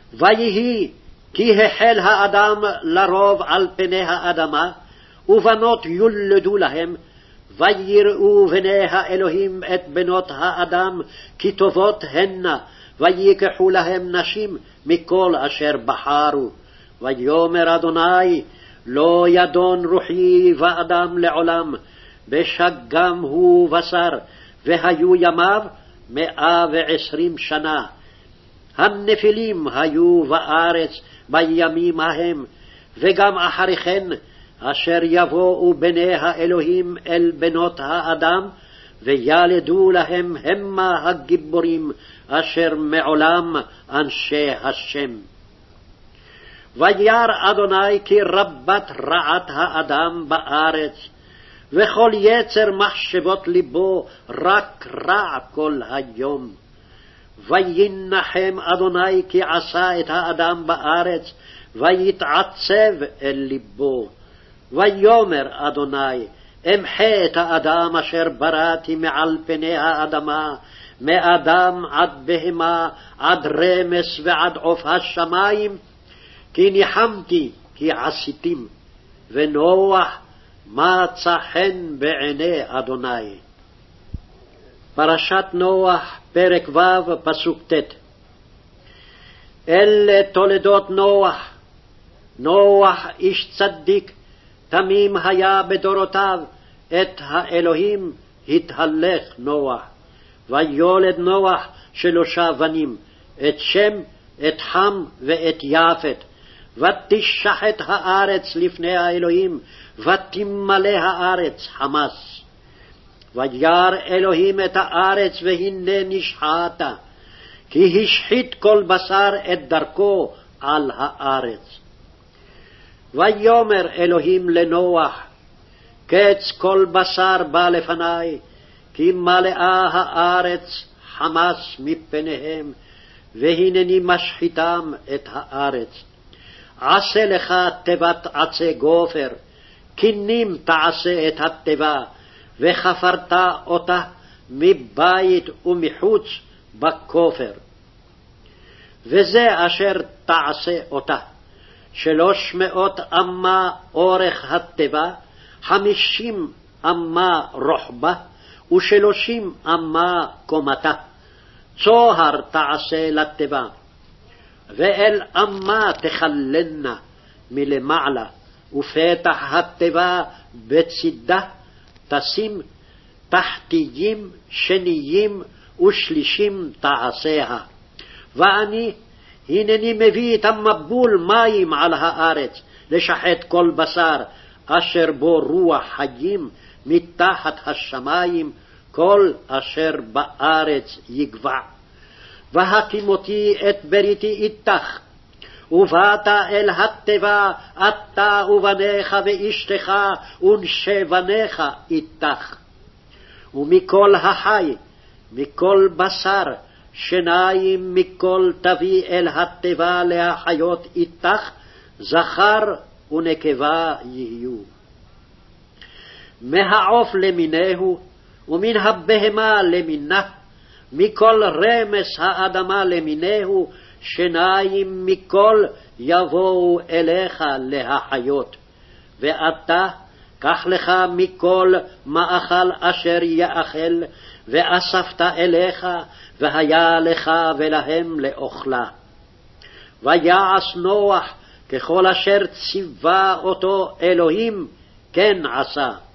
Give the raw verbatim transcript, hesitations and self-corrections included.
ויהי כי החל האדם לרוב על פני האדמה, ובנות יולדו להם, ויראו בני האלוהים את בנות האדם כי טובות הנה, ויקחו להם נשים מכל אשר בחרו. ויאמר אדוני, לא ידון רוחי באדם לעולם, בשגם הוא בשר, והיו ימיו מאה ועשרים שנה. הנפילים היו בארץ בימים ההם, וגם אחרי כן, אשר יבואו בני האלוהים אל בנות האדם, וילדו להם המה הגיבורים, אשר מעולם אנשי השם. וירא אדוני כי רבת רעת האדם בארץ, וכל יצר מחשבות ליבו רק רע כל היום. וינחם אדוני כי עשה את האדם בארץ, ויתעצב אל ליבו. ויאמר אדוני, אמחה את האדם אשר בראתי מעל פני האדמה, מאדם עד בהמה, עד רמס ועד עוף השמים, כי ניחמתי כי עשיתים, ונוח מצא חן בעיני אדוני. פרשת נוח, פרק ו', פסוק ט'. אלה תולדות נוח. נוח איש צדיק, תמים היה בדורותיו, את האלוהים התהלך נוח. ויולד נוח שלושה בנים, את שם, את חם ואת יפת. ותשחת הארץ לפני האלוהים, ותמלא הארץ חמס. וירא אלוהים את הארץ, והנה נשחתה, כי השחית כל בשר את דרכו על הארץ. ויאמר אלוהים לנוח, קץ כל בשר בא לפני, כי מלאה הארץ חמס מפניהם, והנני משחיתם את הארץ. עשה לך תיבת עצי גופר, קינים תעשה את התיבה, וחפרת אותה מבית ומחוץ בכופר. וזה אשר תעשה אותה, שלוש מאות אמה אורך התיבה, חמישים אמה רוחבה, ושלושים אמה קומתה. צוהר תעשה לתיבה, ואל אמה תכללנה מלמעלה, ופתח התיבה בצדה תשים תחתיים, שניים ושלישים תעשיה. ואני הנני מביא את המבול מים על הארץ, לשחט כל בשר, אשר בו רוח חיים מתחת השמיים, כל אשר בארץ יגבע. והקימותי את בריתי איתך, ובאת אל התיבה, אתה ובניך ואשתך ונשי בניך איתך. ומכל החי, מכל בשר, שניים מכל תביא אל התיבה להחיות איתך, זכר ונקבה יהיו. מהעוף למינהו, ומן הבהמה למינה, מכל רמס האדמה למינהו, שניים מכל יבואו אליך להחיות. ואתה קח לך מכל מאכל אשר יאכל, ואספת אליך, והיה לך ולהם לאוכלה. ויעש נוח ככל אשר ציווה אותו אלוהים, כן עשה.